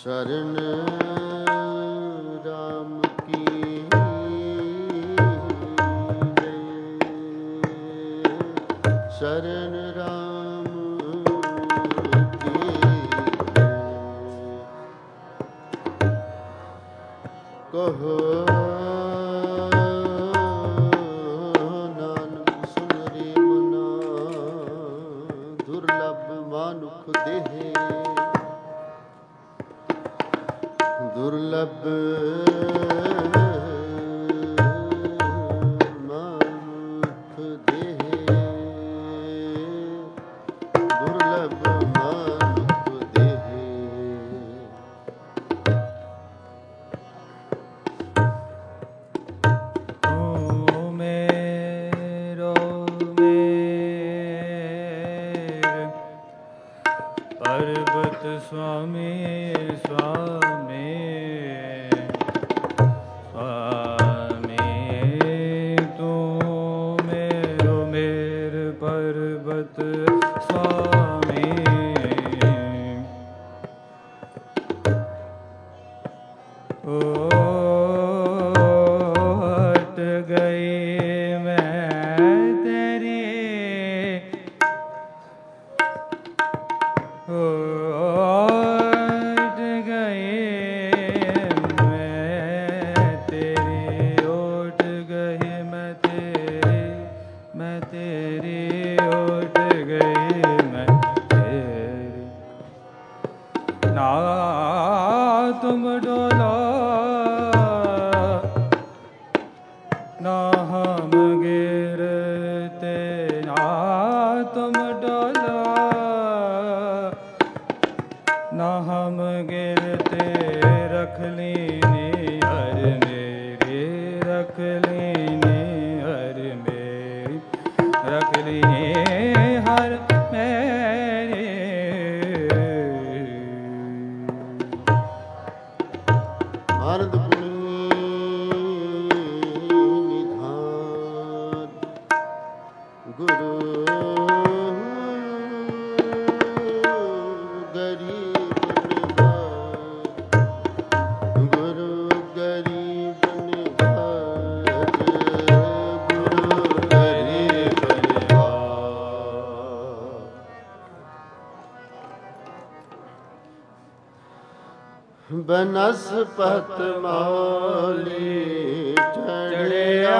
शरण राम की शरण राम की कहो नानक सुन रे मना दुर्लभ मानुख देहे दुर्लभ मानुख देहे दुर्लभ मानुख देहे ओ मेरो मेर पर्वत स्वामी स्वामी स्वामी तू मेरो मेर पर्वत स्वामी ओ हट गई मैं तेरी ओ हट गई मैं तेरी उठ गई मैं तेरी उठ गई मैं तेरी ना तुम डोलो ना हम गिरते ना तुम डोलो ना हम गिरते रख लीनी हर मेरी रख लीनी हर मेरी रख लीनी हर मेरी भारत निधान गुरु गरीब निवाज गुरु गरीब निवाज गुरु गरीब निवाज बनस्पत मौली चढ़िया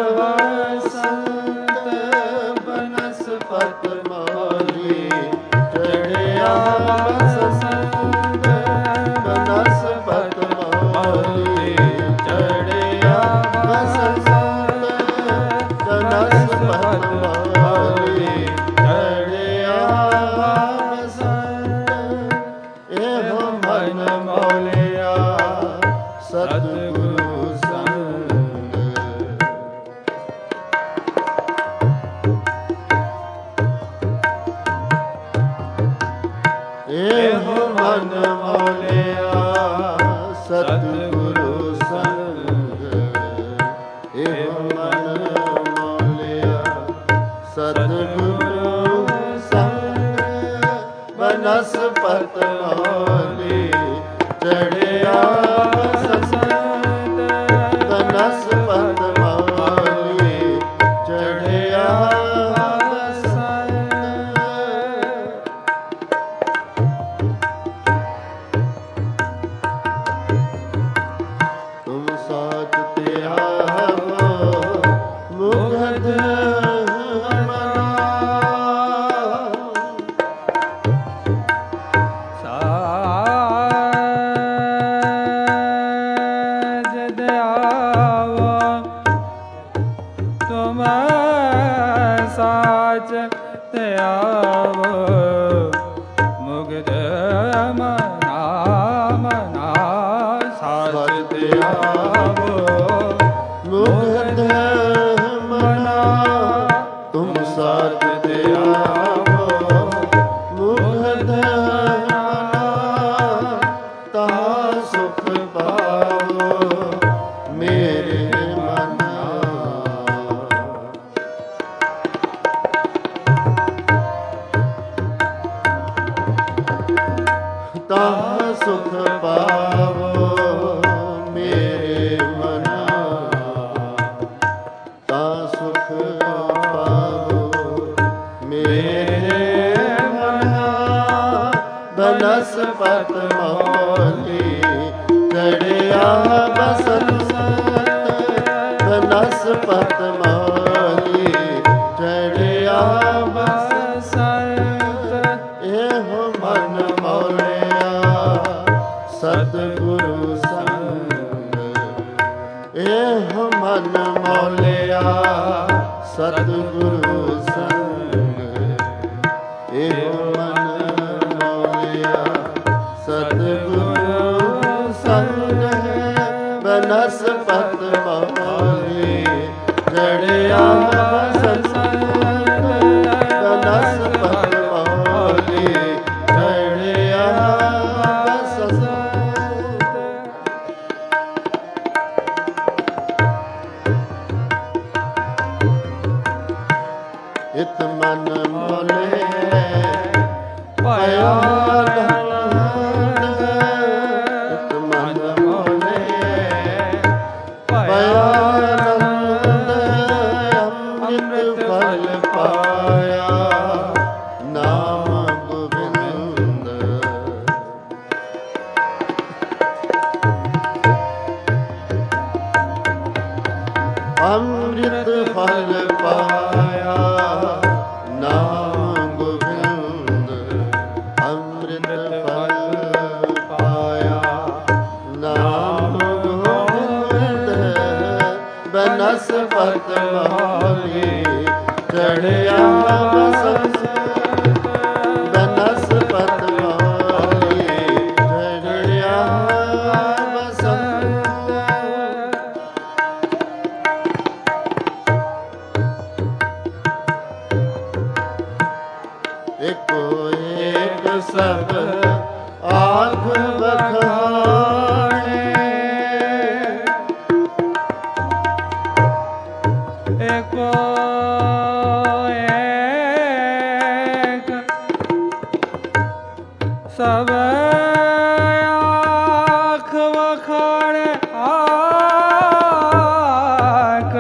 बसंत बनस्पत मौली चढ़िया बसंत बनस्पत मौली चढ़िया बसंत बनस्पत मौली चढ़िया बसंत एहो मन मौलिया सतगुरु संग एहो मन मौलिया सतगुरु संग एहो मन मौलिया सतगुरु संग बनस्पत मौली चढ़िया बसंत बनस्पत मौली चढ़िया बसंत तुम साथ त्या हो मुग्ध मना साज दयावा तुम साच दयावा मुग्ध मना मना साच दयावा मुग्ध मना तुम साथ त्या हो मुग्ध मना ता सुख पावो मेरे मना ता ਸੁਖ ਪਾਵੋ ਮੇਰੇ ਮਨਾ, ਤਾਂ ਸੁਖ ਪਾਵੋ ਮੇਰੇ ਮਨਾ। ਬਨਸਪਤ ਮੌਲੀ ਚੜਿਆ ਬਸੰਤ, ਬਨਸਪਤ ਮੌਲੀ ਚੜਿਆ ਬਸੰਤ। ਇਹੋ ਮਨ ਮੌਲਿਆ ਸਤਿਗੁਰੂ ਸੰਗ, ਇਹੋ ਮਨ ਮੌਲਿਆ ਸਤਿਗੁਰੂ ਸੰਗ। ਇਹੋ ਮਨ ਮੌਲਿਆ ਸਤਿਗੁਰੂ ਸੰਗ। ਬਨਸਪਤ ਮੌਲੀ ਚੜਿਆ ਬਸੰਤ, ਬਨਸਪਤ ਮੌਲੀ ਚੜਿਆ ਬਸੰਤ। ਇਤ ਮਨ ਮੋਲੇ ਪਾਇਆ ਇਤ ਮਨ ਮੋਲੇ ਪਾਇਆ ਅੰਮ੍ਰਿਤ ਫਲ ਪਾਇਆ ਨਾਮ ਗੋਬਿੰਦ। ਅੰਮ੍ਰਿਤ ਫਲ ਪਾਇਆ ਨਾਮ ਗੋਬਿੰਦ। ਅੰਮ੍ਰਿਤ ਫਲ ਪਾਇਆ ਨਾਮ ਗੋਬਿੰਦ। ਬਨਸਪਤ ਮੌਲੀ ਚੜਿਆ ਬਸੰਤ, ਬਨਸਪਤ ਮੌਲੀ ਚੜਿਆ ਬਸੰਤ। ਏਕੋ ਏਕ ਸਭ ਆਖ ਬਖਾਣੇ, ਏਕੋ ਏਕ ਸਭ ਆਖ ਵਖਾਣੇ। ਆਖ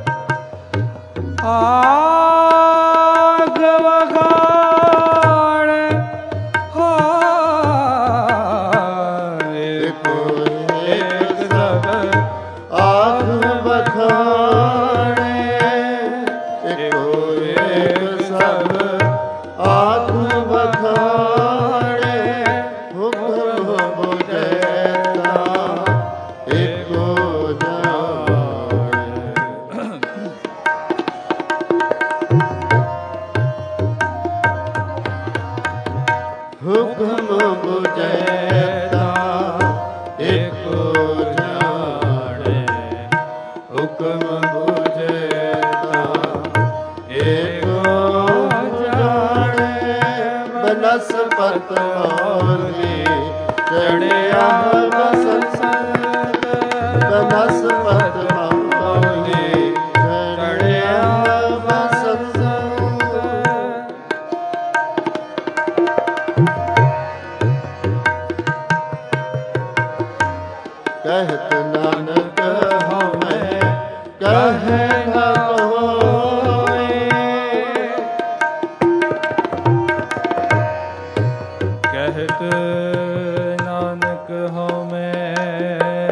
ਆਖ ਵਖਾਣੇ। ਏਕੋ ਏਕ ਸਭ ਆਖ ਬਖਾਣੇ। ਏਕੋ ਏਕ ਸਭ ਆਖ ਬਖਾਣੇ। ਹੁਕਮ ਬੁਝੈਤਾ ਏਕੋ ਜਾਣੇ। ਹੁਕਮ ਬੁਝੈਤਾ ਏਕੋ ਜਾਣੇ। ਹੁਕਮ ਬੁਝੈਤਾ ਏਕੋ ਜਾਣੇ। ਬਨਸਪਤ ਮੌਲੀ ਚੜਿਆ ਬਸੰਤ, ਬਨਸਪਤ ਮੌਲੀ ਚੜਿਆ ਬਸੰਤ। ਕਹਿਤ ਨਾਨਕ ਹਉ ਮੈਂ ਕਹੈ ਨ ਕੋਇ। ਕਹਿਤ ਨਾਨਕ ਹਉ ਮੈਂ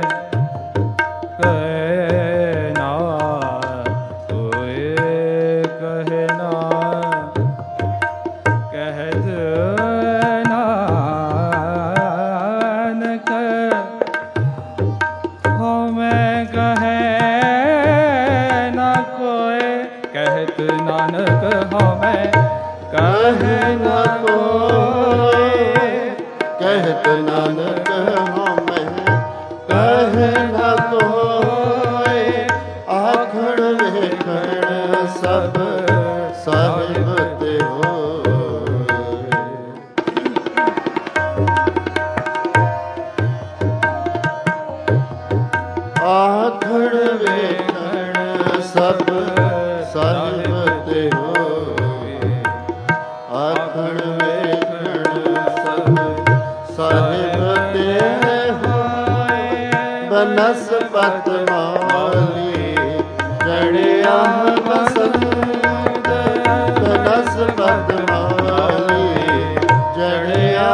ਕਹੈ ਨਾ ਕੋਇ। ਕਹੈ ਨਾ ਕਹਿਤ ਨਾਨਕ ਹਉ ਮੈਂ ਕਹੈ ਨਾ ਕੋਇ। ਕਹਿਤ ਨਾਨਕ ਹਉ ਮੈਂ ਕਹੈ ਨਾ ਕੋਇ। ਕਹਿਤ ਨਾਨਕ ਹਉ ਮੈਂ ਕਹੈ ਨ ਕੋਇ। ਆਖਣ ਵੇਖਣ ਸਭ ਸਾਹਿਬ ਤੇ ਹੋਏ। ਆਖਣ ਵੇਖਣ ਸਭ ਸਾਹਿਬ ਤੇ ਹੋਏ। ਆਖਣ ਵੇਖਣ ਸਭ ਸਾਹਿਬ ਤੇ ਹੋਏ ਬਨਸਪਤ ਮੌਲੀ ਚੜਿਆ ਬਸੰਤ ਬਨਸਪਤ ਮੌਲੀ ਚੜਿਆ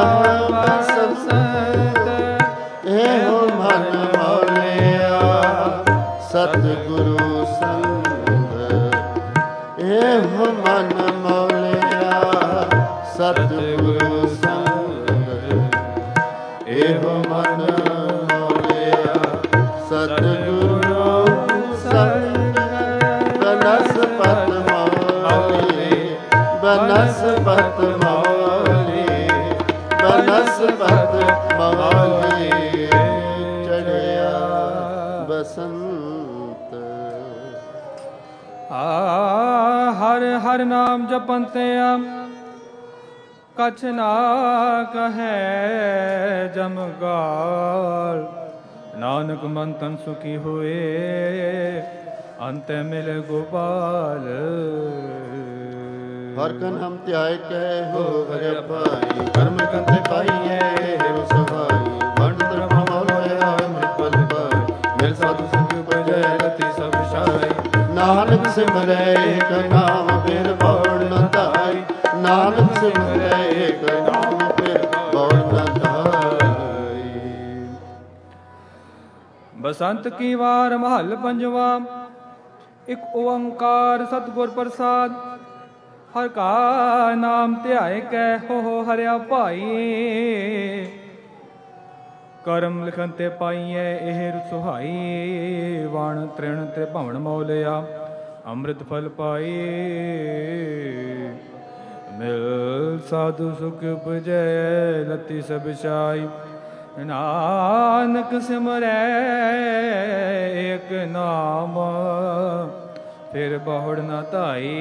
ਬਸੰਤ ਇਹੋ ਮਨ ਮੌਲਿਆ ਸਤਿਗੁਰੂ ਸੰਗ ਇਹੋ ਮਨ ਮੌਲਿਆ ਸਤਿਗੁਰੂ ਸੰਗ ਇਹੋ ਮਨ ਮੌਲਿਆ ਸਤਿਗੁਰੂ ਸੰਗ ਬਨਸਪਤ ਮੌਲੀ ਬਨਸਪਤ ਮੌਲੀ ਬਨਸਪਤ ਮੌਲੀ ਚੜਿਆ ਬਸੰਤ। ਹਰ ਹਰ ਨਾਮ ਜਪੰਤਿਆ ਕਛ ਨਾ ਕਹੈ ਜਮਗਾਲ ਨਾਨਕ ਮਨ ਤਨ ਸੁਖੀ ਹੋਏ ਅੰਤ ਮਿਲ ਗੋਪਾਲ। ਹਰ ਕਨ ਹਮ ਧਿਆਇ ਕਹਿ ਹੋ ਹਰਿ ਭਾਈ ਕਰਮ ਕੰਤੇ ਪਾਈਏ ਹੇਰੋ ਸਹਾਈ ਵੰਡ ਤਰਪ ਮੌਲਿਆ ਅੰਮ੍ਰਿਤ ਫਲ ਪਾਈ ਮਿਲ ਸਾਧੂ ਸੰਗ ਬਜੈ ਰਤੀ ਸਭ ਛਾਈ ਨਾਨਕ ਸਿਮਰੈ ਏਕ ਨਾਮ ਫਿਰ ਬਉੜ ਨ ਧਾਈ ਨਾਨਕ ਸਿਮਰੈ ਏਕ ਨਾਮ ਫਿਰ ਬਉੜ ਨ ਧਾਈ। ਬਸੰਤ ਕੀ ਵਾਰ ਮਹੱਲ ਪੰਜਵਾ ਇਕ ਓੰਕਾਰ ਸਤਿਗੁਰ ਪ੍ਰਸਾਦ ਹਰ ਕਾ ਨਾਮ ਧਿਆਏ ਕੈ ਹੋ ਹਰਿਆ ਭਾਈ ਕਰਮ ਲਿਖਨ ਤੇ ਪਾਈਐ ਇਹ ਸੁਹਾਈ ਵਣ ਤ੍ਰਿਣ ਤੇ ਭਵਨ ਮੌਲਿਆ ਅੰਮ੍ਰਿਤ ਫਲ ਪਾਈ ਮਿਲ ਸਾਧੂ ਸੁਖ ਪੁਜੈ ਲਤੀ ਸਭ ਛਾਈ ਨਾਨਕ ਸਿਮਰੈ ਏਕ ਨਾਮ ਫਿਰ ਬਹੁੜ ਨਾ ਧਾਈ।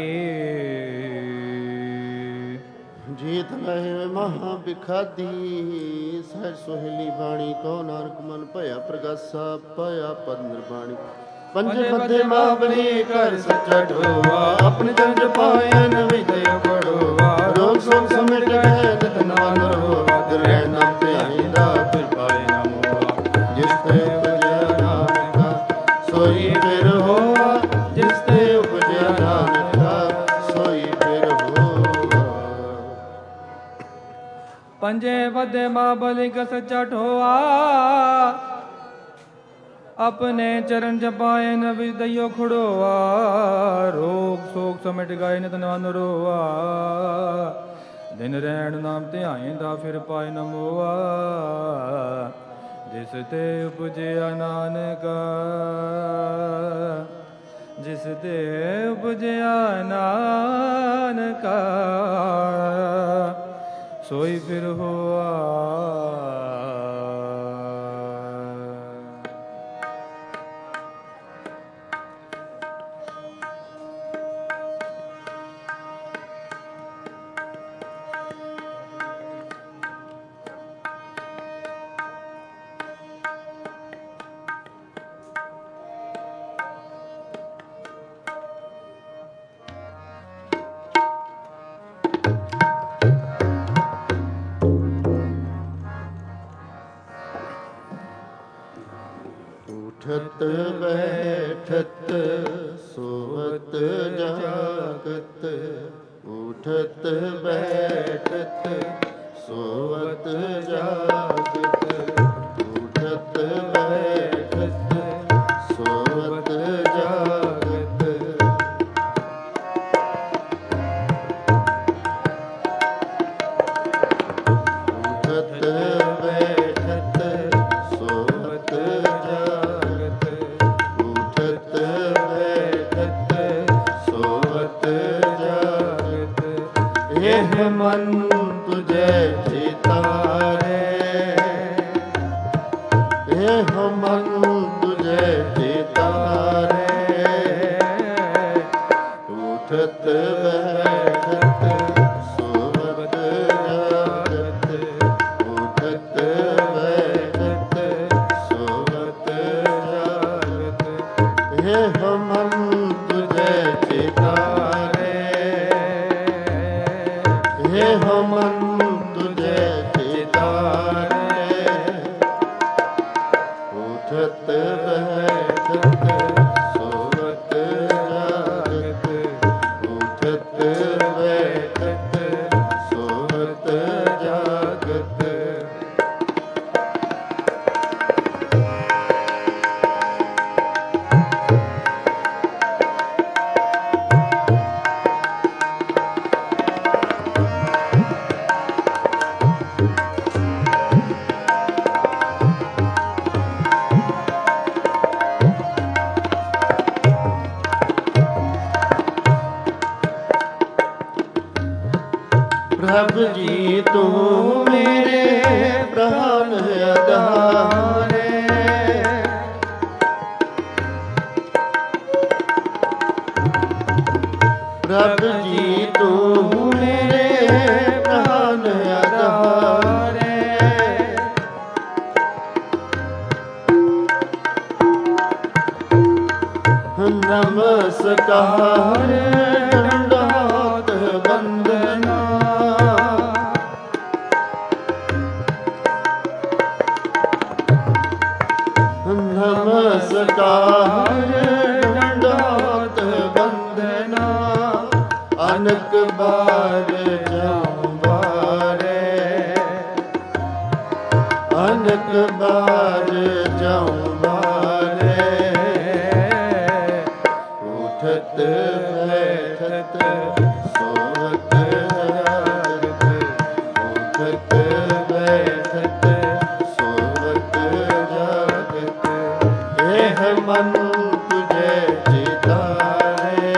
ਜੀਤ ਲਹਿ ਮਹਾ ਬਿਖਾਦੀ ਸਹਿ ਸੁਹੇਲੀ ਬਾਣੀ ਕੋ ਨਾਨਕ ਮਨ ਭਇਆ ਪ੍ਰਗਾਸਾ ਪਾਇਆ ਪਦ ਨਿਰਬਾਣੀ ਪੰਜੇ ਮੱਧੇ ਮਾਵਲੀ ਕਰ ਸੱਚਾ ਢੋਆ ਆਪਣੇ ਜਨ ਪਾਇਨ ਵਿਦੇ ਬੜੋਆ ਰੋਗ ਸੋਗ ਸਮਿਟ ਗਏ ਨਿਤ ਨਾਨਕ ਹੋਆ ਦਿਲ ਨਾਮ ਧਿਆਈਦਾ ਫਿਰ ਪਾਏ ਨਾ ਮੋਆ ਜਿਸ ਤੇ ਉਪਜਿਆ ਨਾਨਕਾ ਸੋਈ ਫਿਰ ਹੋਆ ਜਿਸ ਤੇ ਉਪਜਿਆ ਨਾਨਕਾ ਸੋਈ ਫਿਰ ਹੋਆ। ਪੰਜੇ ਵੱਧੇ ਮਾਬਲੀ ਕਾ ਸੱਚਾ ਢੋਆ ਆਪਣੇ ਚਰਨ ਜਪਾਏ ਨ ਵਿਦਿਓ ਖੜੋਆ ਰੋਗ ਸੋਗ ਸਮਿਟ ਗਏ ਨਿਤ ਨਾਨ ਰੋਆ ਦਿਨ ਰਹਿਣ ਨਾਮ ਧਿਆਏਂਦਾ ਫਿਰ ਪਾਏ ਨ ਮੋਆ ਜਿਸ ਤੇ ਉਪਜਿਆ ਨਾਨਕਾ ਜਿਸ ਤੇ ਉਪਜਿਆ ਨਾਨਕਾ ਸੋਈ ਫਿਰ ਹੋਆ। ਉਠਤ ਬੈਠਤ ਸੋਵਤ ਜਾਗਤ ਉਠਤ ਬੈਠਤ ਸੋਵਤ ਜਾਗਤ ਉਠਤ ਬੈਠਤ ਸੋਵਤ ਜਾਗਤ ਉਠਤ ਬੈਠਤ ਸੋਵਤ ਜਾਗਤ ਉਠਤ ਬੈਠਤ ਸੋਵਤ ਜਾਗਤ ਇਹ ਮਨ ਤੁਝੇ ਚਿਤਾਰੇ ਇਹ ਮਨ ਤੁਝੇ ਚਿਤਾਰੇ ਉਠਤ ਬੈਠਤ ਸੋਵਤ ਜਾਗਤ ਉਠਤ ਬੈਠਤ ਸੋਵਤ ਜਾਗਤ ਇਹ ਮਨ ਤੁਝੇ ਚਿਤਾਰੇ ਇਹ ਮਨ ਤੁਝੇ ਚਿਤਾਰੇ प्रभ जी तू मेरे प्राण आधारे। प्रभ जी तू मेरे प्राण आधारे। नमस्कार दंडवत वंदना। नमस्कार दंडवत वंदना। अनक बार जाऊं बारे। अनक बार जाऊं बारे। उठत बैठत सोवत जागत। उठत बैठत सोवत जागत। एह मन तुझे चितारे।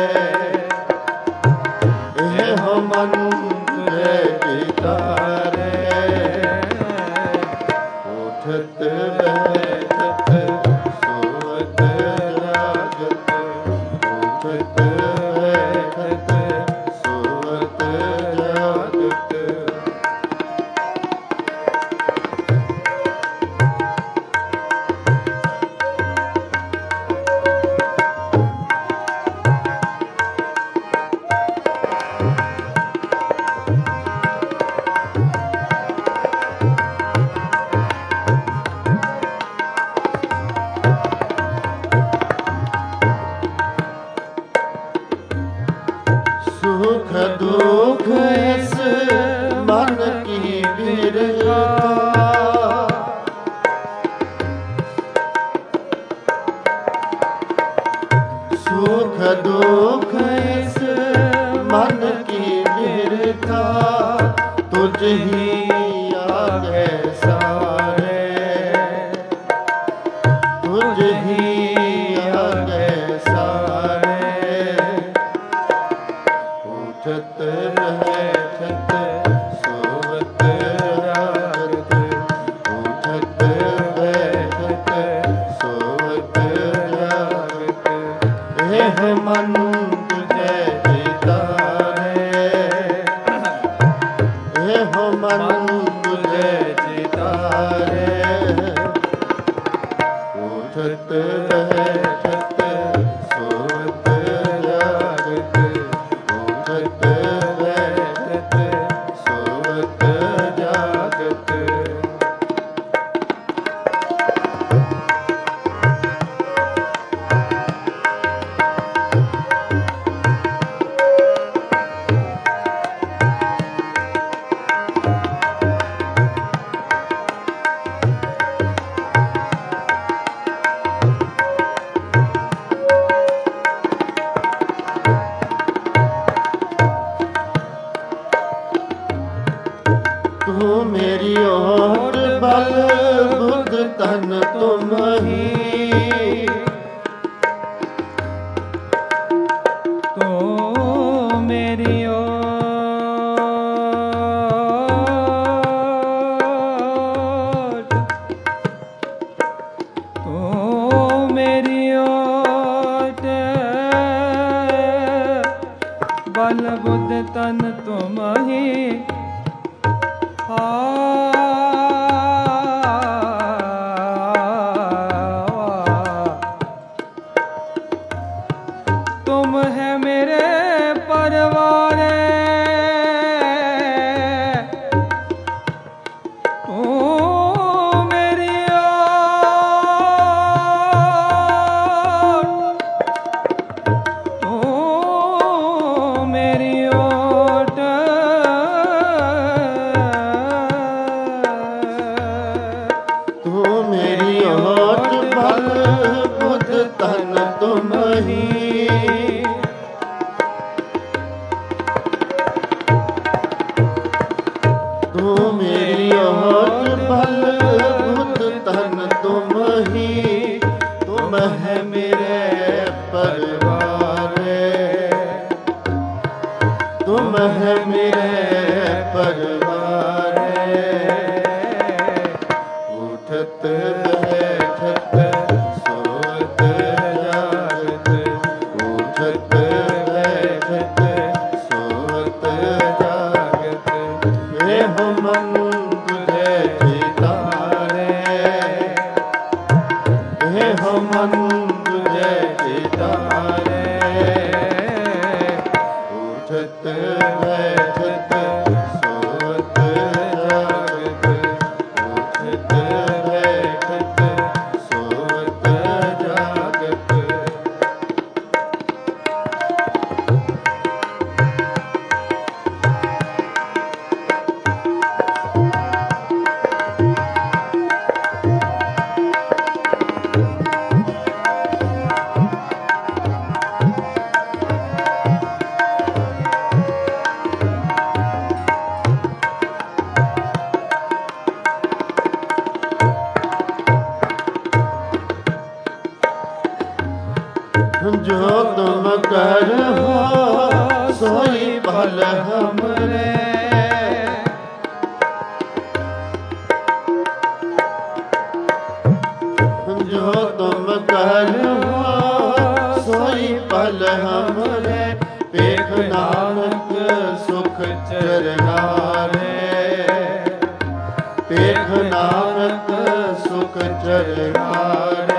एह मन तुझे चितारे। उठत बैठत सोवत जागत। उठत बैठत सोवत जागत। सुख दुख इस मन की बिरथा। सुख दुख इस मन की बिरथा। तुझ ही आगे सारे। तुझ ही आगे सारे। उठत बैठत सोवत जागत। उठत बैठत सोवत जागत। एह मन तुझे चितारे। एह मन तुझे चितारे। उठत बैठत सोवत जागत। उठत बैठत सोवत जागत। तू मेरी ओट बल बुध तन तुम ही। तू मेरी ओट। तू मेरी ओट बल बुध तन तुम ही। तुम है मेरे परवारे। तू मेरी ओट। तू मेरी ओट तू मेरी ओट बल बुध तन तुम ही। तू मेरी ओट बल बुध तन तुम ही। तुम है मेरे परिवारे। तुम है मेरे परिवारे। ਉਠਤ ਬੈਠਤ ਸੋਤ ਜਾਗਤ, ਉਠਤ ਬੈਠਤ ਸੋਤ ਜਾਗਤ, ਇਹੋ ਮਨ ਤੁਝੇ ਚਿਤਾਰੇ, ਇਹੋ ਮਨ ਤੁਝੇ ਚਿਤਾਰੇ, ਉਠਤ ਬੈਠਤ ਸੋਤ ਜਾਗਤ, ਉਠਤ ਬੈਠਤ ਸੋਤ ਜਾਗਤ। जो तुम करहो सोई भल हमरे, जो तुम करहो सोई भल हमरे, पेख नानक सुख चरनारे, पेख नानक सुख चरनारे,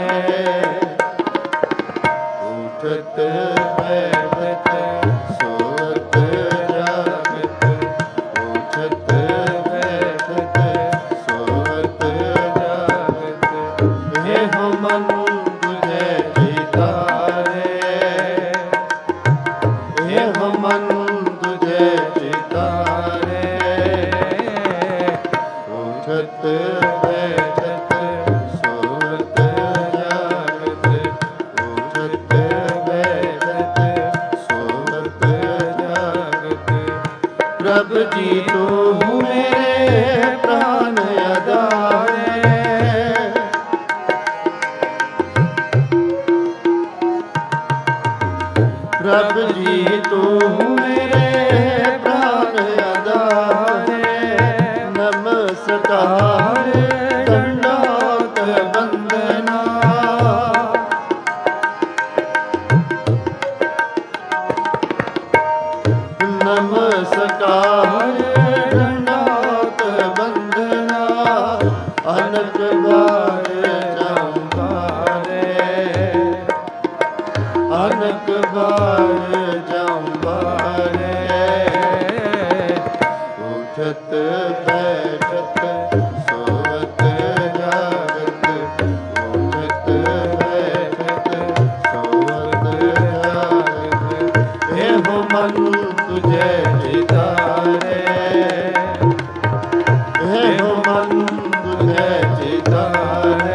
उठत बैठत सोत जागत, उठत बैठत सोत जागत, एहो मन तुझे चितारे, एहो मन तुझे चितारे, उठत बैठत सोत जागत, उठत बैठत सोत जागत। प्रभ जी तू मेरे प्राण आधारे, प्रभ जी तू मेरे प्राण आधारे, नमस्कार दंडोत वंदना, नमस्कार दंडोत वंदना, अनक बार जम्बारे, अनक बार जम्बारे, उठत बैठत सोत जागत, उठत बैठत सोत जागत, एहो मन तुझे चितारे, एहो मन तुझे चितारे,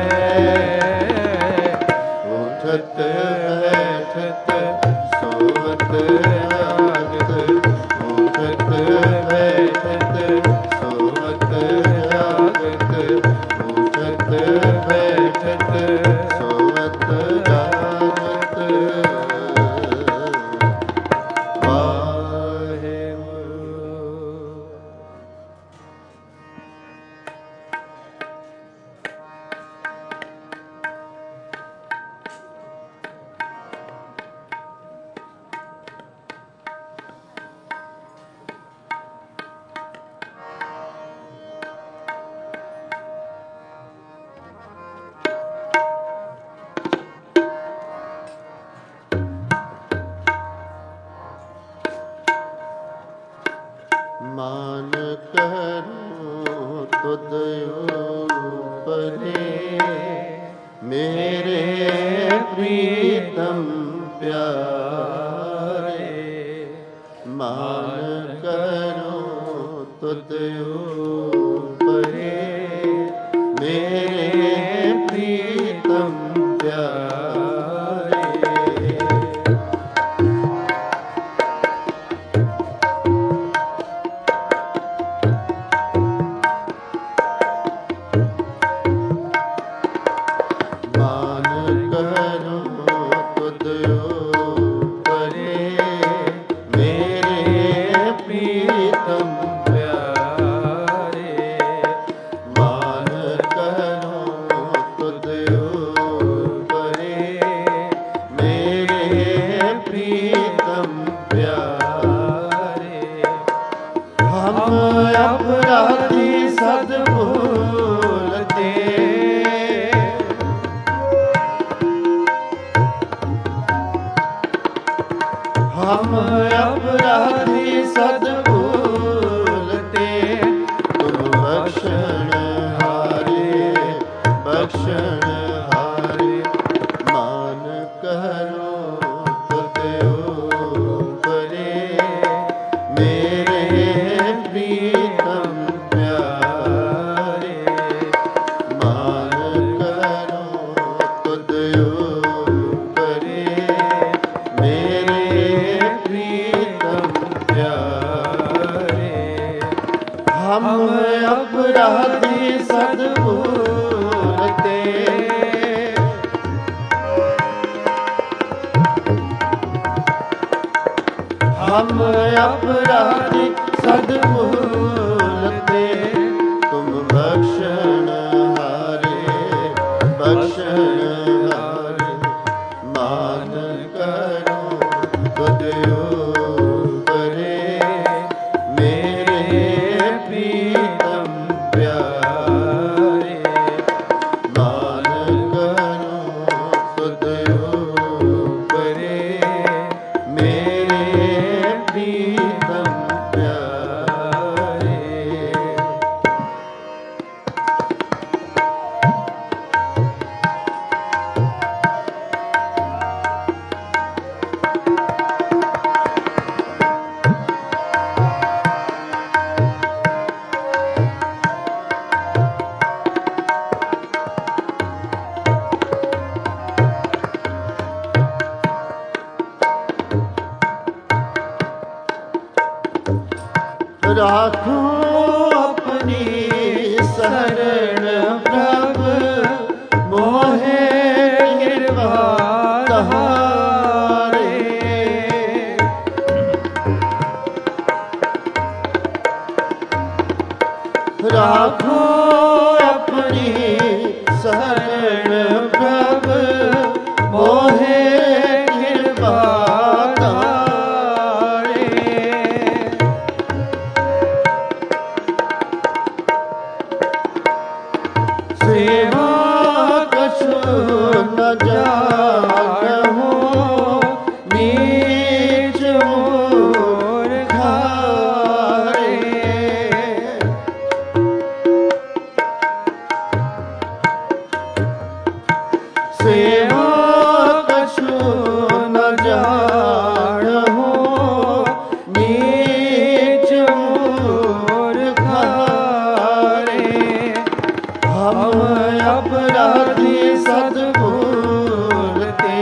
उठत बैठत सोत जागत, उठत बैठत सोत जागत, उठत बैठत सोत जागत। मान करो तुद ऊपरे, मेरे प्रीतम प्यारे, मान करो तुद ऊपरे, मेरे प्रीतम प्यारे, प्रीतम प्यारे, ਬਖਸ਼ਣ ਹਾਰੇ ਮਾਨ ਕਰੋ ਤੁਧ ਊਪਰੇ ਮੇਰੇ ਪ੍ਰੀਤਮ ਪਿਆਰੇ ਮਾਨ ਕਰੋ ਤੁਧ ਊਪਰੇ ਮੇਰੇ ਪ੍ਰੀਤਮ ਪਿਆਰੇ ਹਮ ਅਪਰਾਧੀ ਸਦਭੂਲ ਤੇ ਹਮ ਅਪਰਾਧੀ ਸਦਭੂਲ ਤੇ ਤੁਮ ਬਖਸ਼ਣ ਹਾਰੇ ਬਖਸ਼ਣ ਹਾਰੇ ਮਾਨ ਕਰੋ ਤੁਧ ਊਪਰੇ ਮੇਰੇ ਪ੍ਰੀਤਮ ਪਿਆਰੇ ਮਾਨ ਕਰੋ ਤੁਧ ਊਪਰੇ ਮੇਰੇ ਪ੍ਰੀਤਮ ਪਿਆਰੇ राखो अपनी शरण प्रभ मोहे कृपा तहारे राखो अपनी शरण प्रभ मोहे कृपा सेवा कछु न जागहु नीच मूर्खारे सेवा कछु न जागहु नीच मूर्खारे हम अपराधी सदभूल ते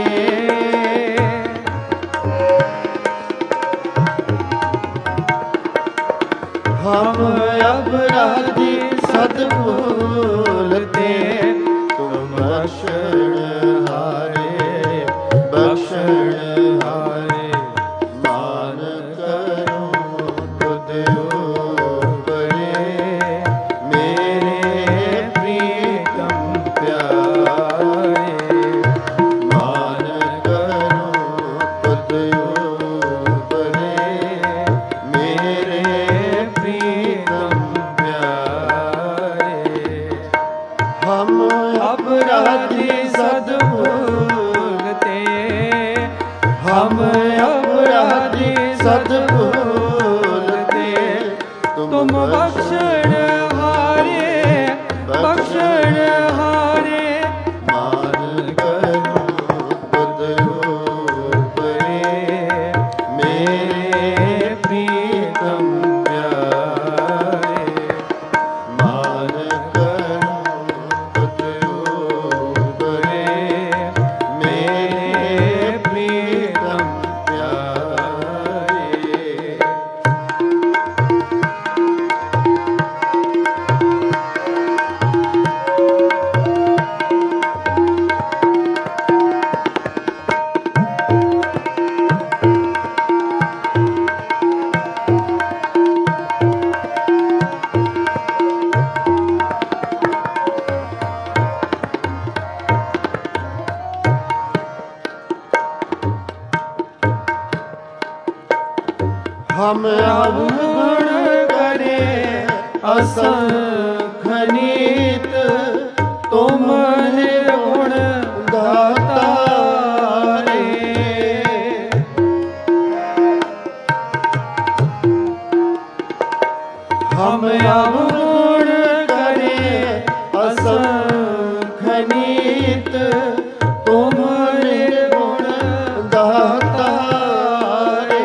हम अपराधी सदभूल ते तुम बख्शण हारे बख्शण हारे मान करो तुध ऊपरे मेरे प्रीतम प्यारे मान करो तुध ऊपरे मेरे प्रीतम प्यारे हम अपराधी सदभूल ते हम अपराधी सदभूल ते तुम बख्शण हारे बख्शण हारे मान करो तुध ऊपरे मेरे प्रीतम प्यारे मान करो तुध ऊपरे मेरे प्रीतम प्यारे हम अवगुण करे असंख नीत तुम निर्गुण दातारे हम अवगुण करे असंख प्रीत तुम निर्गुण दातारे।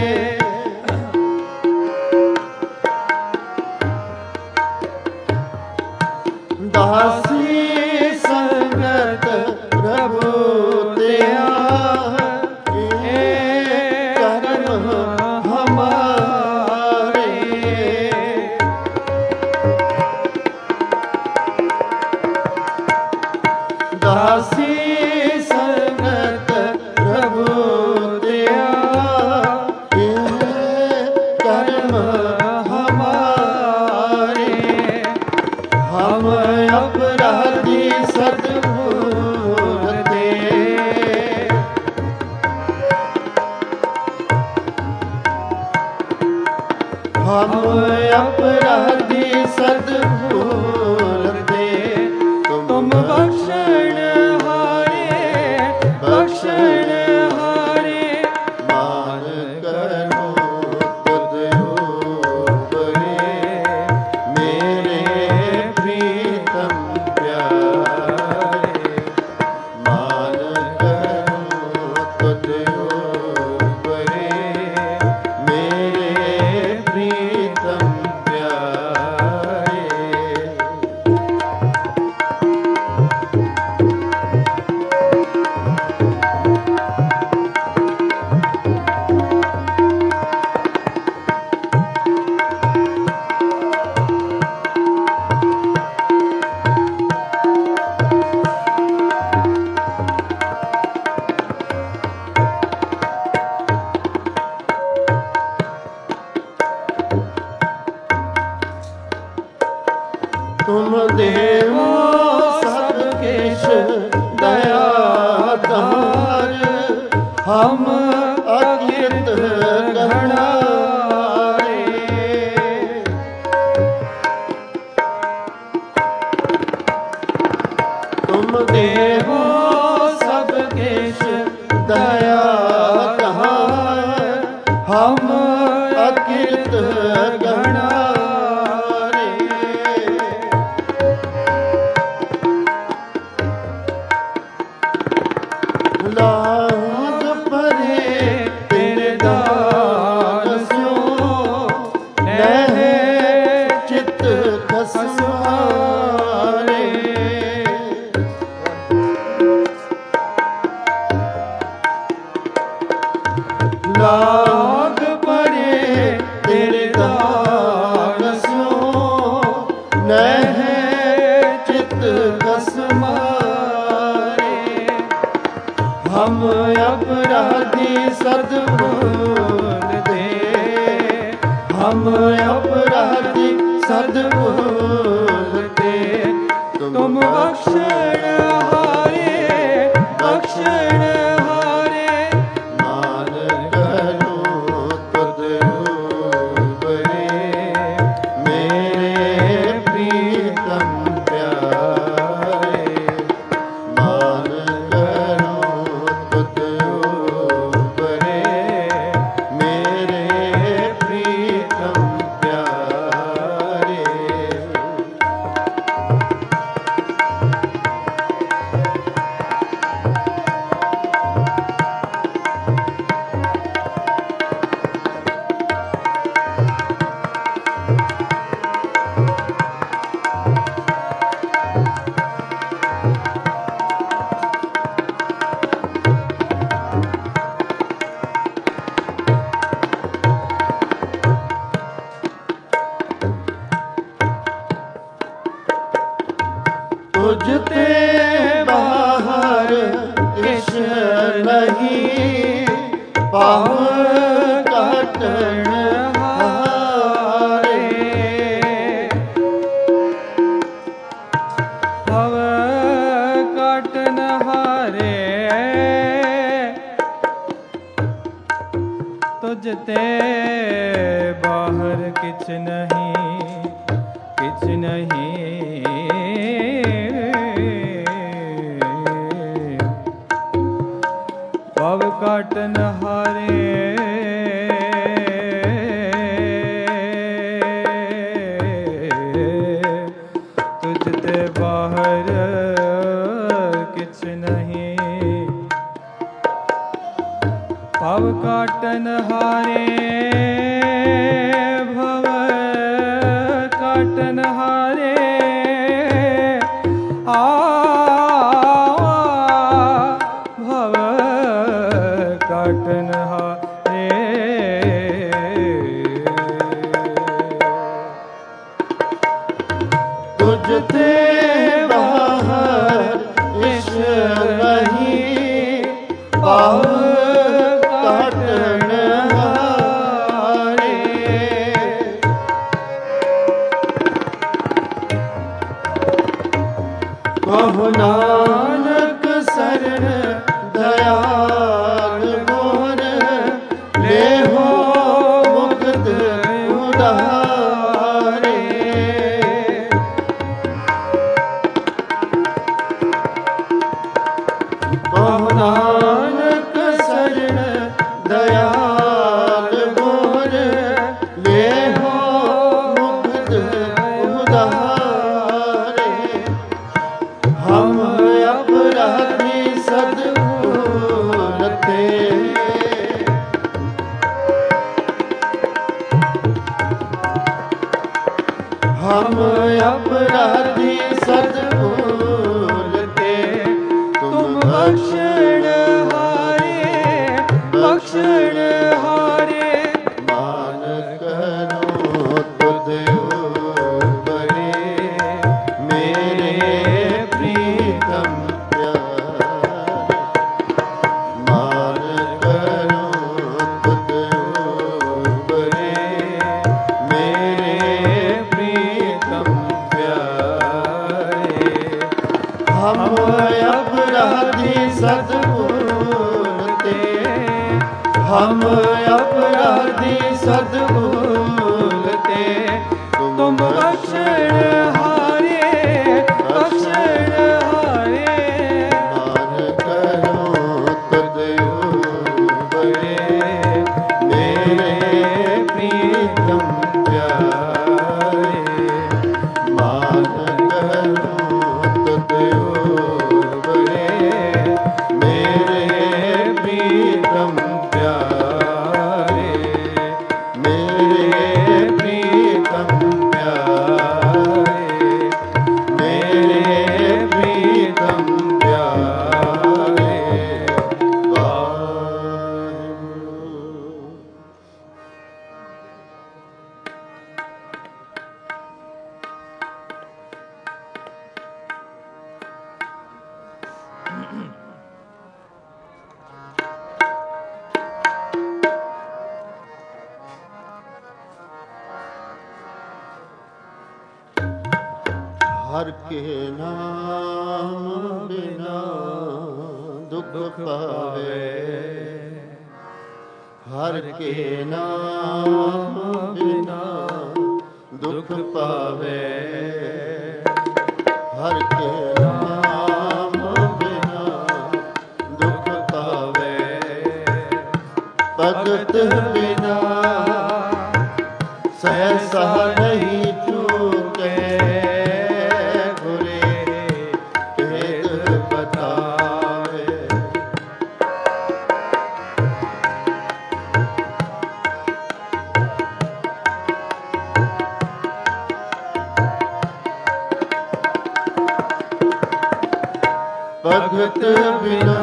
दासी संगत प्रभु दया कर्म हमारे। दासी संगत प्रभु दया कर्म हमारे। हम अपराधी सद्गुर दे हम अपराधी सद्गुर दे। तुम बख्शण हारे बख्शण हारे। मान करो तुझ ऊपरे मेरे प्रीतम प्यारे। मान करो तुझ ऊपरे मेरे प्रीतम प्यारे। तुम देवो सब किश दया धार। हम अकित घड़ारे। तुम देवो सब किश दया धार। हम अकित घड़ारे। लाग परे तेरे दान स्यों लहे चित खसवारे। लाग परे तेरे दान स्यों लहे चित खसवारे। हम अपराधी सद्गुण दे हम अपराधी सद्गुण दे। तुम बख्शण हारे बख्शण हारे। मान करो तुझ ऊपरे मेरे प्रीतम प्यारे। मान करो तुझ ऊपरे मेरे प्रीतम प्यारे। तुझते बाहर किश नहीं पाव काटण हारे। भव काटन हारे। तुझते बाहर किछ नहीं किछ नहीं। भव काटन हारे। तुझते बाहर काटन हारे, भव काटन हारे, भव काटन हारे। तुझ ते बाहर इश नहीं, बाहु काटन हारे। कहो नानक शरण दयाल मोर, लेहो मुक्ति उधारे। कहो नानक शरण दयाल मोर, लेहो मुक्ति उधारे। हम अपराधी सद्गुण ते, हम अपराधी सद्गुण ते, तुम बख्शण हारे, बख्शण हारे। मान करो तुझ बड़े, मेरे प्रीतम प्यारे। मान करो तुझ बड़े, मेरे प्रीतम प्यारे। हम अपराधी सद्गुण ते, हम अपराधी सद्गुण ते, तुम बख्शण हारे, बख्शण हारे। मान करो तुझ बड़े, मेरे प्रीतम प्यारे। मान करो तुझ बड़े, मेरे प्रीतम प्यारे, मेरे प्रीतम प्यारे, मेरे प्रीतम प्यारे। वाहिगुरू। हर के नाम बिना दुख पावे, हर के नाम बिना दुख पावे। हर के नाम बिना दुख पावे, भगत बिना सहसा नहीं चूके। गुरे भेद बतावे, भगत बिना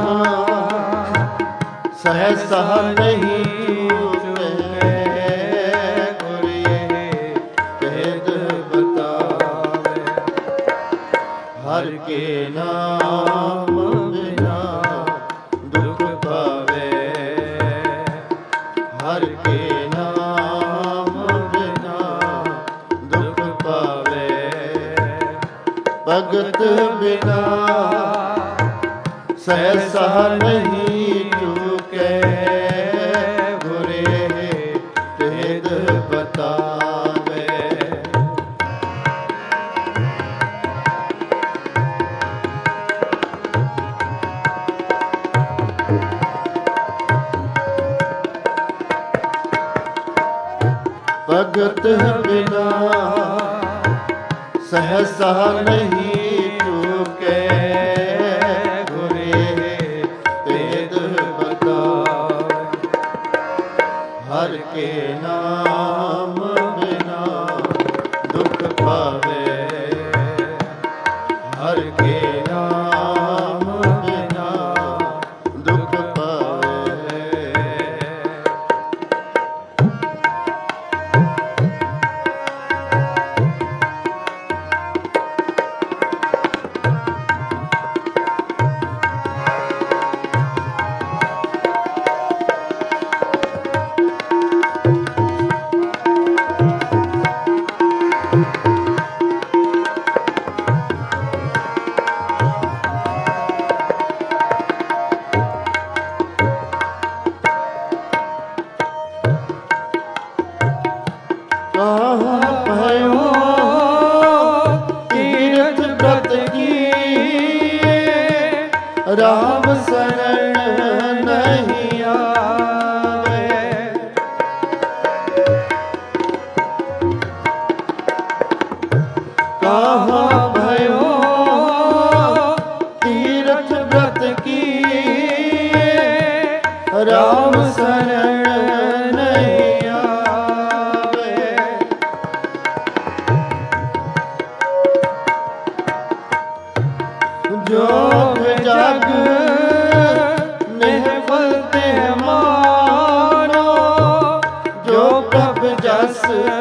सहसा नहीं चूके। गुरे भेद बतावे, हर के नाम बिना दुख पावे। हर के नाम बिना दुख पावे, भगत बिना सहसा नहीं चूके। गुरे भेद बतावे, भगत बिना सहसा नहीं चूके। गुरे भेद बतावे, ਕੇ ਨਾਮ ਬਿਨਾ ਦੁਖ ਪਾਵੇ, ਹਰ ਕੇ ਨਾਮ ਬਿਨਾ ਦੁਖ ਪਾਵੇ। ਰਾਮ ਸ਼ਰਨ ਨਹੀਂ ਆਵੇ, ਕਹਾਂ ਭਇਓ ਤੀਰਥ ਬ੍ਰਤ ਕੀਏ, ਰਾਮ ਸ਼ਰਨ ਨਹੀਂ ਆਵੇ। ਜੋ ਜਗ ਨਿਹਫਲ ਤੇ ਮਾਨੋ, ਜੋ ਪ੍ਰਭ ਜਸ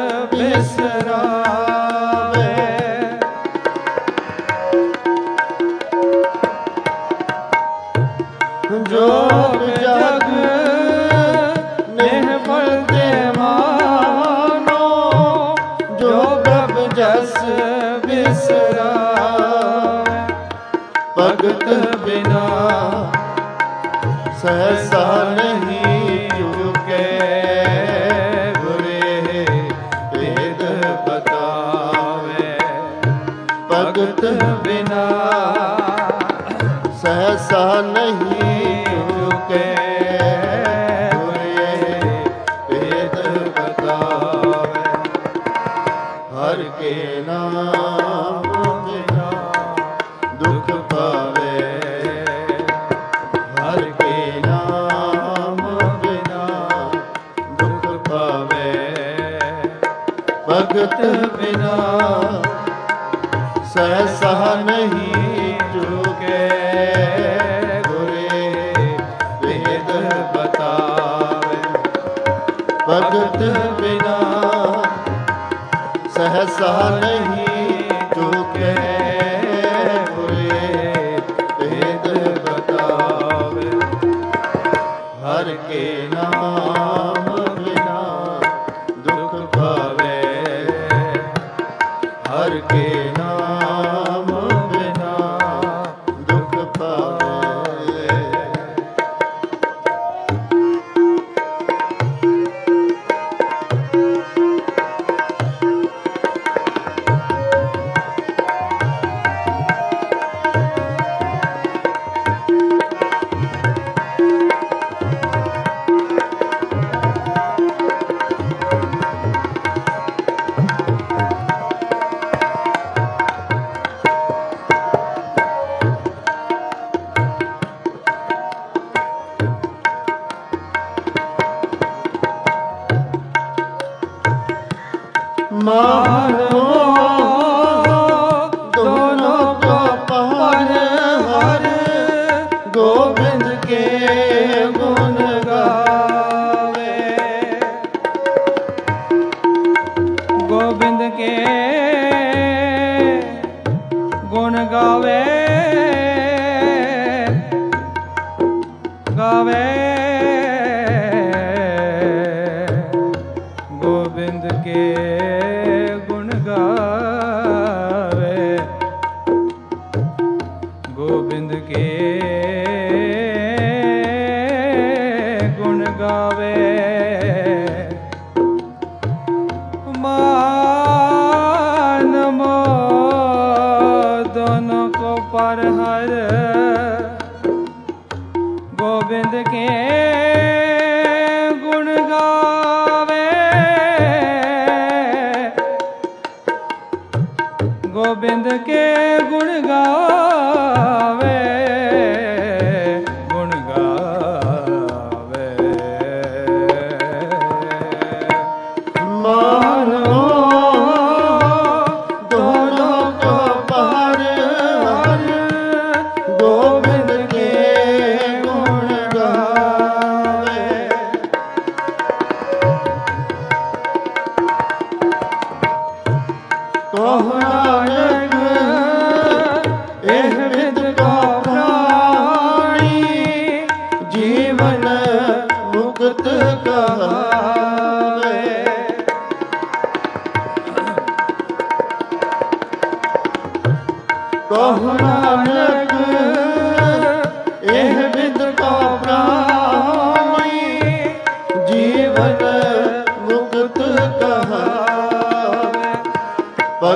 ਬਿਸਰਾਵੇ। ਜੋ ਜਗ ਨਿਹਫਲ ਤੇ ਮਾਨੋ, ਜੋ ਪ੍ਰਭ ਜਸ ਬਿਸਰਾਵੇ। ਭਗਤ ਬਿਨਾ ਸਹਸਾ ਨਹੀਂ ਚੁਕੇ, ਗੁਰੇ ਭੇਦ ਬਤਾਵੇ। ਭਗਤ ਬਿਨਾ ਸਹਸਾ ਨਹੀਂ ਚੁਕੇ, ਗੁਰੇ ਭੇਦ ਬਤਾਵੇ। ਹਰ ਕੇ ਨਾਮ ਬਿਨਾ ਦੁਖ ਪਾਵੇ, ਹਰ ਕੇ ਨਾਮ ਬਿਨਾ ਦੁਖ ਪਾਵੇ। ਭਗਤ ਬਿਨਾ ਸਹਸਾ ਨਹੀਂ ਚੁਕੇ, ਗੁਰੇ ਭੇਦ ਬਤਾਵੇ। ਭਗਤ ਬਿਨਾ ਸਹਸਾ ਨਹੀਂ ਚੁਕੇ, ਹਰ ਕੇ ਨਾਮ ਬਿਨਾ ਦੁਖ ਪਾਵੇ, ਹਰ ਕੇ ਨਾਮ ਬਿਨਾ ਦੁਖ ਪਾਵੇ। मानो दोनों को पर हर गोविंद के गुण गावे, गोविंद के गुण गावे, गावे गोविंद के गुण गावे, गोविंद के गुण गावे। मान मो दोनों को पर हर गोविंद के गुण गावे, गोविंद के गुण गावे, गुण गावे।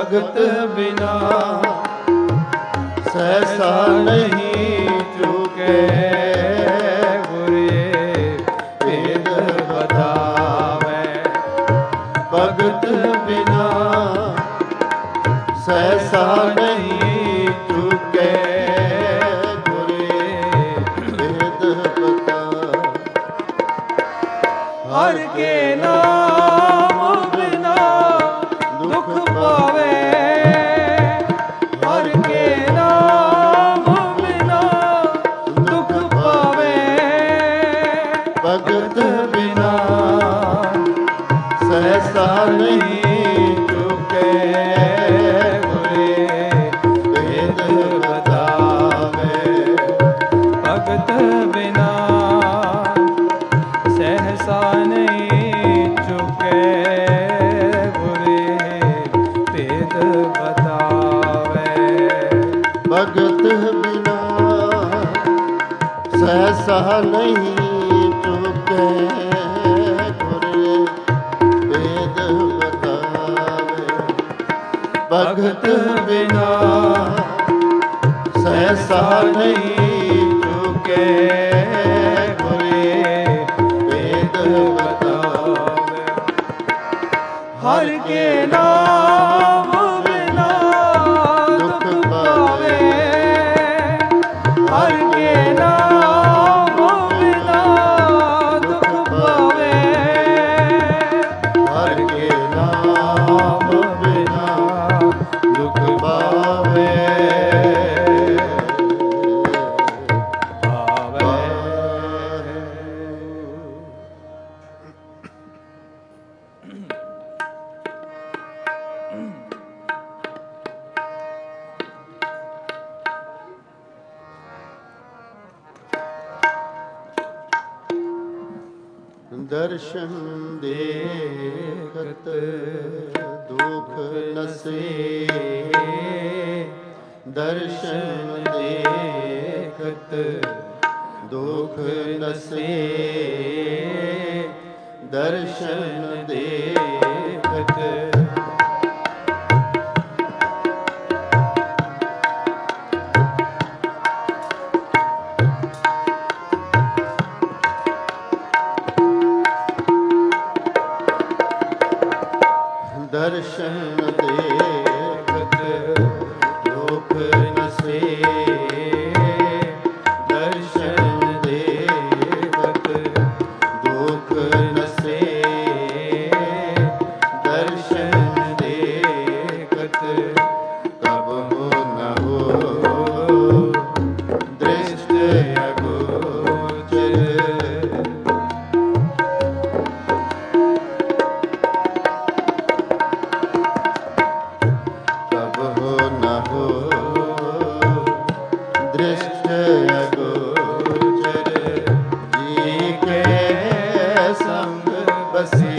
ਭਗਤ ਬਿਨਾ ਸਹਿਸਾ ਨਹੀਂ ਚੁਕੇ ਗੁਰੇ ਭੇਦ ਬਤਾਵੇ ਭਗਤ ਬਿਨਾ ਸਹਿਸਾ ਨਹੀਂ ਚੁਕੇ ਗੁਰੇ ਭੇਦ ਬਤਾ ਹਰ ਕੇ ਨਾਮ ਬਿਨਾ ਦੁਖ ਪਾਵੇ ਹਰ ਕੇ ਨਾਮ ਬਿਨਾ ਦੁਖ ਪਾਵੇ ਭਗਤ ਬਿਨਾ ਸਹਿਸਾ ਨਹੀਂ ਚੁਕੇ ਗੁਰੇ ਭੇਦ ਬਤਾਵੇ ਭਗਤ ਬਿਨਾ ਸਹਿਸਾ ਨਹੀਂ ਚੁਕੇ ਗੁਰੇ ਭੇਦ ਬਤਾਵੇ ਭਗਤ ਬਿਨਾ ਸਹਿਸਾ ਨਹੀਂ ਚੁਕੇ ਗੁਰੇ ਭੇਦ ਬਤਾਵੇ ਭਗਤ ਬਿਨਾ ਸਹਿਸਾ ਨਹੀਂ ਚੁਕੇ ਗੁਰੇ ਭੇਦ ਬਤਾਵੇ ਹਰ ਕੇ ਨਾਮ ਬਿਨਾ ਦੁਖ ਪਾਵੇ ਹਰ ਕੇ ਨਾਮ ਬਿਨਾ ਦੁਖ ਪਾਵੇ ਹਰ ਕੇ ਨਾਮ ਬਿਨਾ ਦੁਖ ਪਾਵੇ ਦਰਸ਼ਨ ਦੇਖਤ ਦੁਖ ਨਸੇ ਦਰਸ਼ਨ ਦੇਖਤ ਦੁਖ ਨਸੇ ਦਰਸ਼ਨ ਦੇਖਤ ਦਰਸ਼ਨ ਦੇਖਤ ਦੁਖ ਨਸੇ ਦਰਸ਼ਨ ਦੇਖਤ ਦੁਖ ਨਸੇ ਦਰਸ਼ਨ ਦੇਖਤ ਕਬਹੁ ਨ ਹੋ ਦ੍ਰਿਸ਼ਟ ਅਗੋਚਰ दृष्ट अगोचर जी के संग बसी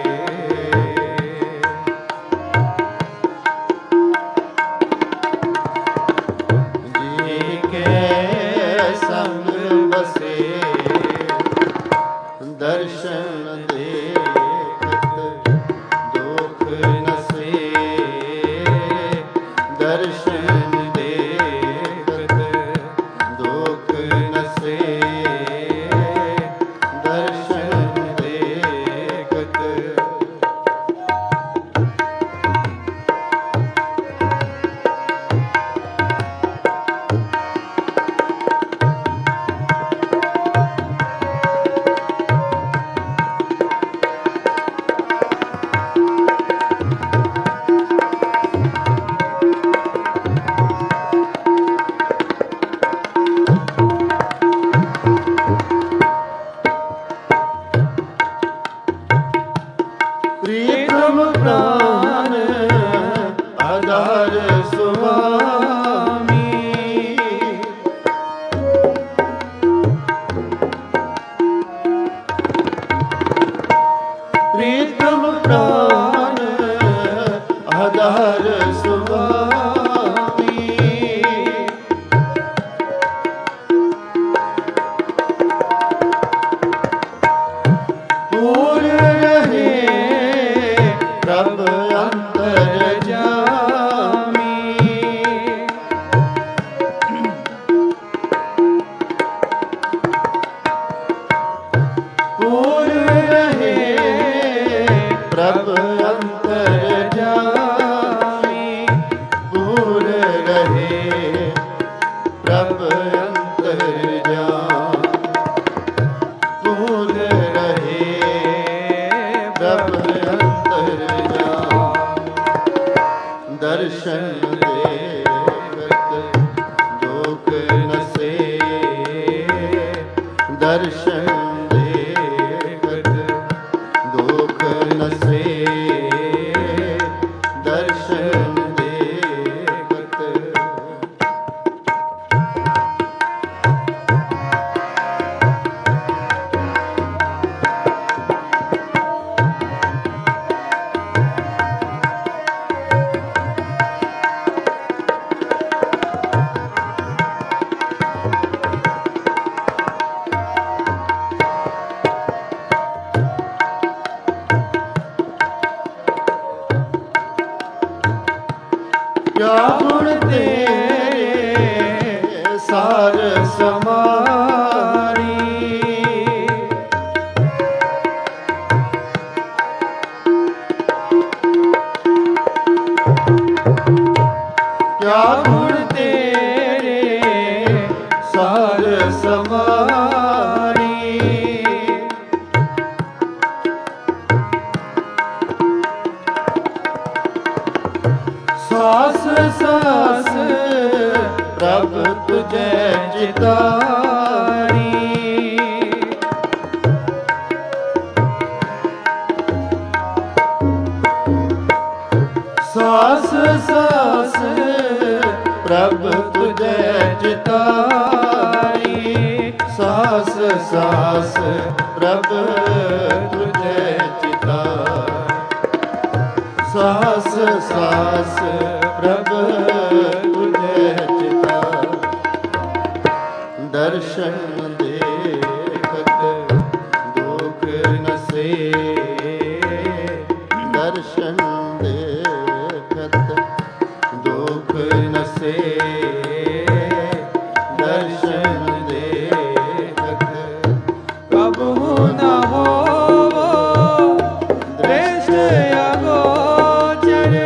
जी के संग बसे दर्शन देखत दुख नसे दर्शन देखत दुख ਅੰਤਰਜਾਮ ਪੂਰ ਰਹੇ ਪ੍ਰਭ ਅੰਤਰਜਾਮ ਦਰਸ਼ਨ ਦੇਖਤ ਦੁਖ ਨਸੇ ਦਰਸ਼ਨ ਦੇਖਤ ਦੁਖ ਨਸੇ ਦਰਸ਼ਨ ਦੇਖਤ ਕਿਆ ਗੁਣ ਤੇਰੇ ਸਾਰ ਸਮਾਰੀ ਕਿਆ ਗੁਣ ਤੇਰੇ ਸਾਰ ਸਮਾਰੀ ਸਾਸ ਸਾਸ ਪ੍ਰਭ ਤੁਝੈ ਚਿਤਾਰੀ ਸਾਸ ਸਾਸ ਪ੍ਰਭ ਤੁਝੈ ਚਿਤਾਰੀ ਸਾਸ ਸਾਸ ਪ੍ਰਭ ਤੁਝੈ ਚਿਤਾਰੀ ਸਾਸ ਸਾਸ ਪ੍ਰਭ ਤੁਝੈ ਚਿਤਾਰੀ ਦਰਸ਼ਨ ਦੇਖਤ ਦੁਖ ਨਸੇ ਦਰਸ਼ਨ ਦੇਖਤ ਦੁਖ ਨਸੇ ਦਰਸ਼ਨ ਦੇਖਤ ਕਬਹੂ ਨ ਹੋਵੋ ਦ੍ਰਿਸ਼ ਅਗੋਚਰ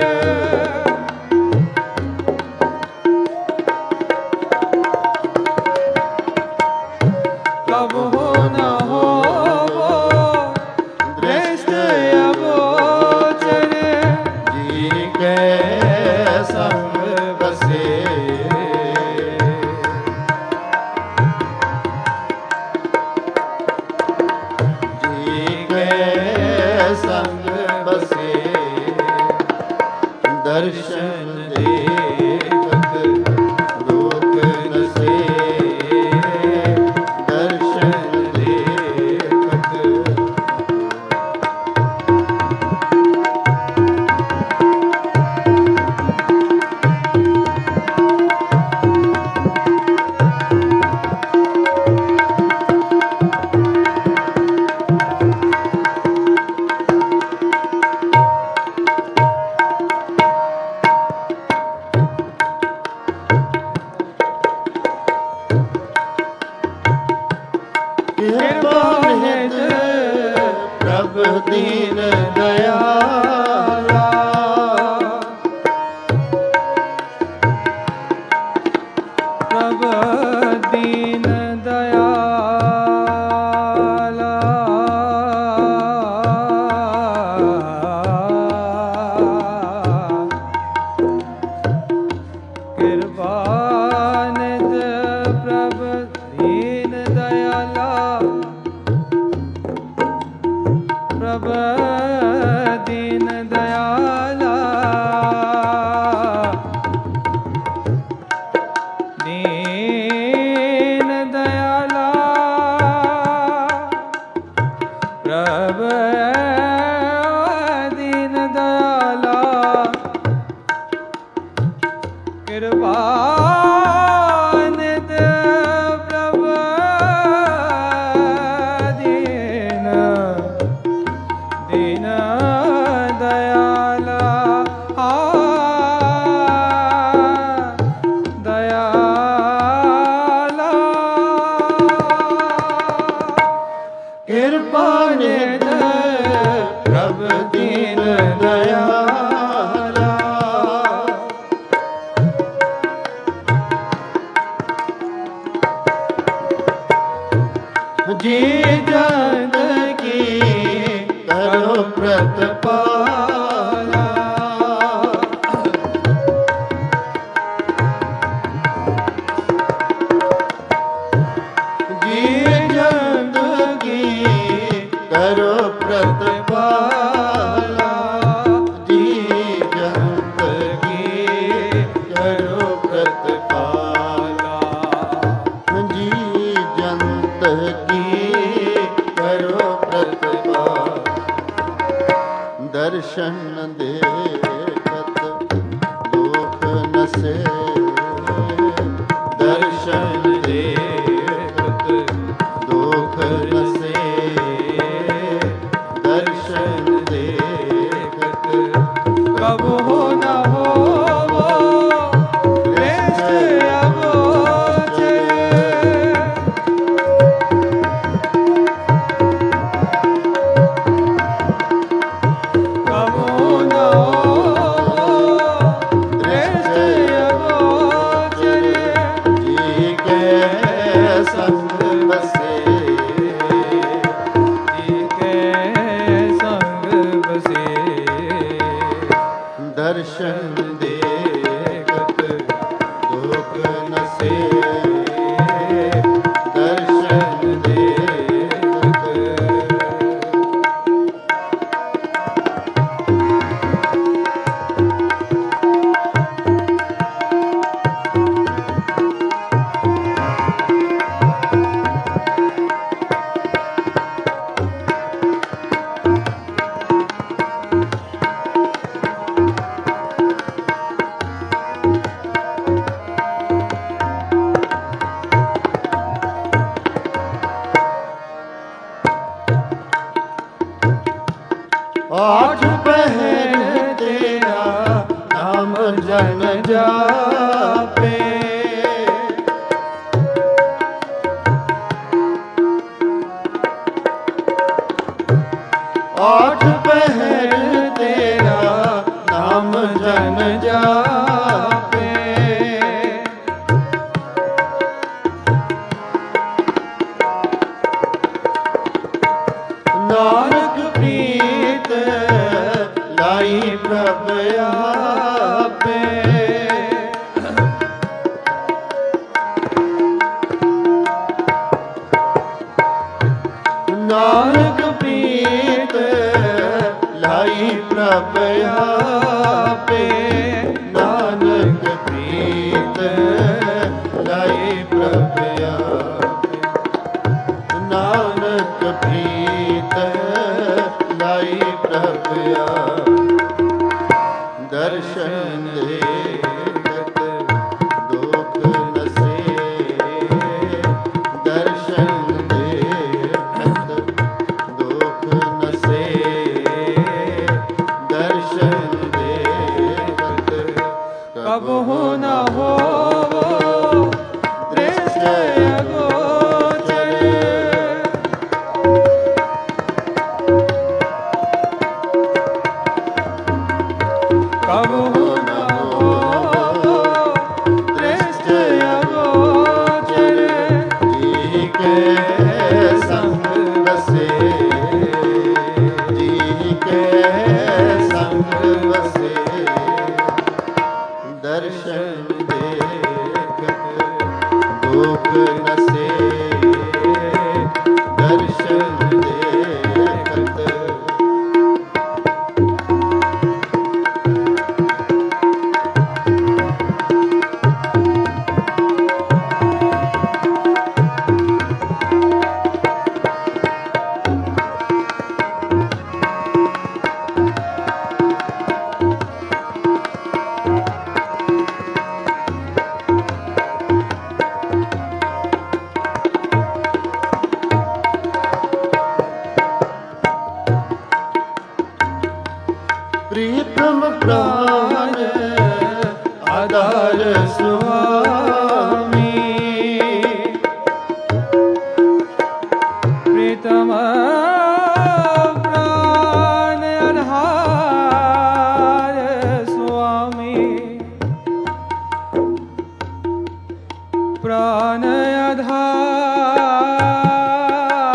ਕਬਹੂ ਨ ਹੋਵੋ ਦ੍ਰਿਸ਼ ਅਗੋਚਰ ਜੀ ਕੈ ਸੰਗ ਬਸੇ ਜੀ ਕੈ ਸੰਗ ਬਸੇ ਦਰਸ਼ਨ ਦੇਖਤ ਦੁਖ ਨਸੇ ਦਰਸ਼ਨ ਦੇਖਤ ਕਿਰਪਾ ਨਿਧ ਪ੍ਰਭ ਦੀਨ ਦਇਆਲਾ ਪ੍ਰਭ ਦੀਨ ਦਇਆਲਾ ਕਿਰਪਾ ਨਿਧ ਪ੍ਰਭ ਦੀਨ ਦਇਆਲਾ ਪ੍ਰਭ ਦੀਨ ਦਇਆਲਾ ਦੀਨ ਦਇਆਲਾ ਪ੍ਰਭ ਦੀਨ ਦਇਆਲਾ ਕਿਰਪਾ ਨਿਧ ਪ੍ਰਭ ਦੀਨ ਦੀਨ ਦਇਆਲਾ ਦਇਆਲਾ ਕਿਰਪਾ ਨਿਧ ਪ੍ਰਭ ਦੀਨ ਦਇਆਲਾ जी जन की करो प्रतिपाला। जी जन की करो प्रतिपाला। जी जन की करो प्रतिपाला। जी जंत की करो प्रतिपाला। दर्शन देखत दुख नसे। दर्शन देखत दुख नसे। दर्शन देखत कब हो न हो वो दृष्ट अगोचर। कब हो न हो वो दृष्ट अगोचर। जी के संग बसे। जी के संग बसे। दर्शन देखत दुख नसे। दर्शन देखत आठ पहर तेरा नाम जन जापे। आठ पहर तेरा नाम जन जापे। नानक प्रीत लाई प्रभ आपे। नानक प्रीत लाई प्रभ आपे। नानक प्रीत लाई प्रभ आपे। नानक प्रीत लाई प्रभ आपे। दर्शन देखत दुख नसे। दर्शन देखत दुख नसे। दर्शन देखत कब हो न हो वो दृष्ट अगोचर। कब हो न हो वो दृष्ट अगोचर। जी के संग बसे। जी के संग बसे। दर्शन देखत दुख नसे। दर्शन देखत प्रीतम प्राण आधार स्वामी। प्रीतम प्राण आधार स्वामी। प्राण आधार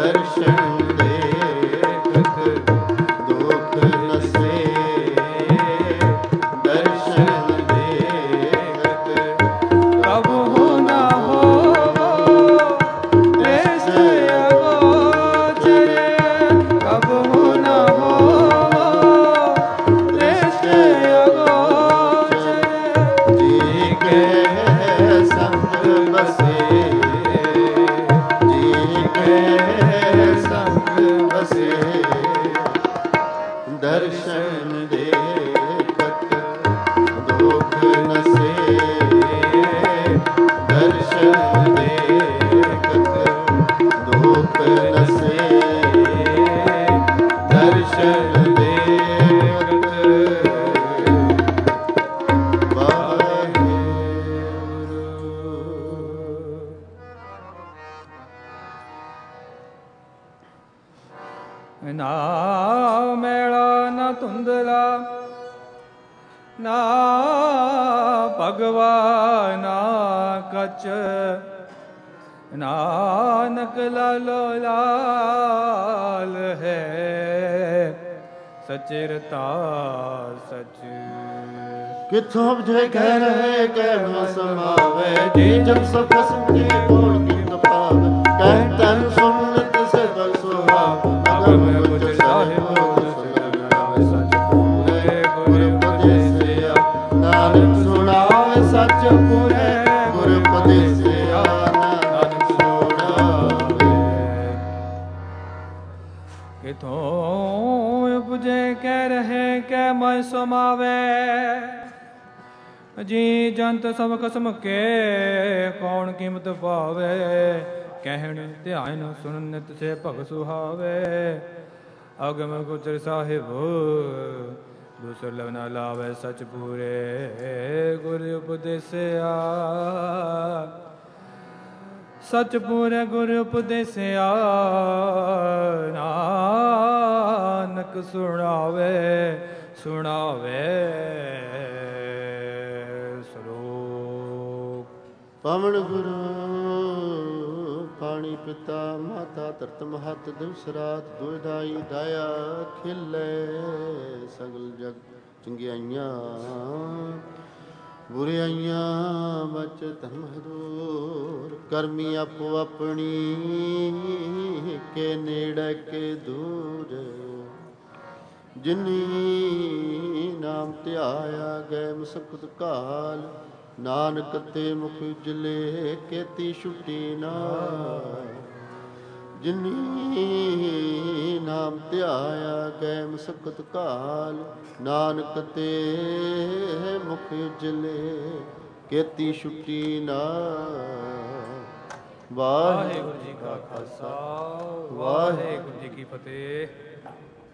ਦਰਸ਼ਨ ਦੇਖਤ ਦੁਖ ਨਸੇ ਦਰਸ਼ਨ ਦੇਖਤ ਕਬਹੁ ਨਾ ਹੋਵੋ ਦੇਸ ਅਗੋਚਰ ਕਬਹੁ ਨਾ ਹੋਵੋ ਦੇਸ ਅਗੋਚਰ ਜੀ ਕੇ ਸੰਗ ਬਸੇ ਜੀ ਕੇ ਸੰਗ ਬਸੇ ਦਰਸ਼ਨ ਦੇਖਤ ਦੁਖ ਨਸੇ ਦਰਸ਼ਨ ਦੇਖਤ ਦੁਖ ਨਸੇ ਦਰਸ਼ਨ ਦੇਖਤ ਨਾ ਮੈਲਾ ਨਾ ਧੁੰਦਲਾ ਨਾ ਭਗਵਾ ਨਾ ਕਚ ਨਾਨਕ ਲਾਲੋ ਲਾਲ ਹੈ ਸਚਿਰਤਾ ਸਚ ਕਿਥੋਂ ਬੁਝੇ ਕਹਿ ਰਹੇ ਕਹਿ ਨਾ ਸਮਾਵੇ ਜੀ ਜਨ ਸਭ ਖਸਮ ਜੀ ਕੋਣ ਕਿਤ ਪਾਵੇ ਕਹਿ ਤਨ ਸੁਨਤ ਸੇ ਬਲ ਸੁਹਾਵ ਅਗਮ ਗੁਜ ਸਾਹਿਬ ਸੁਨਾਵੇ ਸਚ ਪੂਰੇ ਗੁਰ ਉਪਦੇਸਿਆ ਨਾਨਕ ਸੁਣਾਵੇ ਸਚ ਪੂਰੇ ਗੁਰ ਉਪਦੇਸਿਆ ਨਾਨਕ ਸੁਣਾਵੇ ਕਿਥੋਂ ਉਪਜੇ ਕਹਿ ਰਹੇ ਕਹਿ ਮੈਂ ਸਮਾਵੇ ਜੀ ਜੰਤ ਸਭ ਕਸਮ ਕੇ ਕੌਣ ਕੀਮਤ ਪਾਵੇ ਕਹਿਣ ਧਿਆਨ ਸੁਣ ਨਿਤ ਸੇ ਭਗ ਸੁਹਾਵੇ ਅਗਮ ਗੁਜਰ ਸਾਹਿਬ ਦੂਸਰ ਲਵ ਨਾ ਲਾਵੇ ਸਚ ਪੂਰੇ ਗੁਰ ਉਪਦੇਸਿਆ ਸਚ ਪੂਰੇ ਗੁਰ ਉਪਦੇਸਿਆ ਨਾਨਕ ਸੁਣਾਵੇ ਸੁਣਾਵੇ ਪਵਨ ਗੁਰੂ ਪਾਣੀ ਪਿਤਾ ਮਾਤਾ ਧਰਤ ਮਹਤ ਦਿਵਸ ਰਾਤ ਦੁਇਦਾਈ ਦਾਇਆ ਖਿਲੇ ਸਗਲ ਜਗ ਚੰਗਿਆਈਆਂ ਬੁਰਿਆਈਆਂ ਬਚ ਧਰਮ ਦੂਰ ਕਰਮੀ ਆਪੋ ਆਪਣੀ ਕੇ ਨੇੜੇ ਕੇ ਦੂਰ ਜਿਨੀ ਨਾਮ ਧਿਆਇਆ ਗਏ ਮੁਸਕਤ ਕਾਲ ਨਾਨਕ ਤੇ ਮੁਖ ਉਜਲੇ ਕੇਤੀ ਛੁੱਟੀ ਨਾ ਜਿਨੀ ਨਾਮ ਧਿਆਇਆ ਗਏ ਮੁਸਕਤ ਕਾਲ ਨਾਨਕ ਤੇ ਮੁਖ ਉਜਲੇ ਕੇਤੀ ਛੁੱਟੀ ਨਾ ਵਾਹਿਗੁਰੂ ਜੀ ਕਾ ਖਾਲਸਾ ਵਾਹਿਗੁਰੂ ਜੀ ਕੀ ਫਤਿਹ।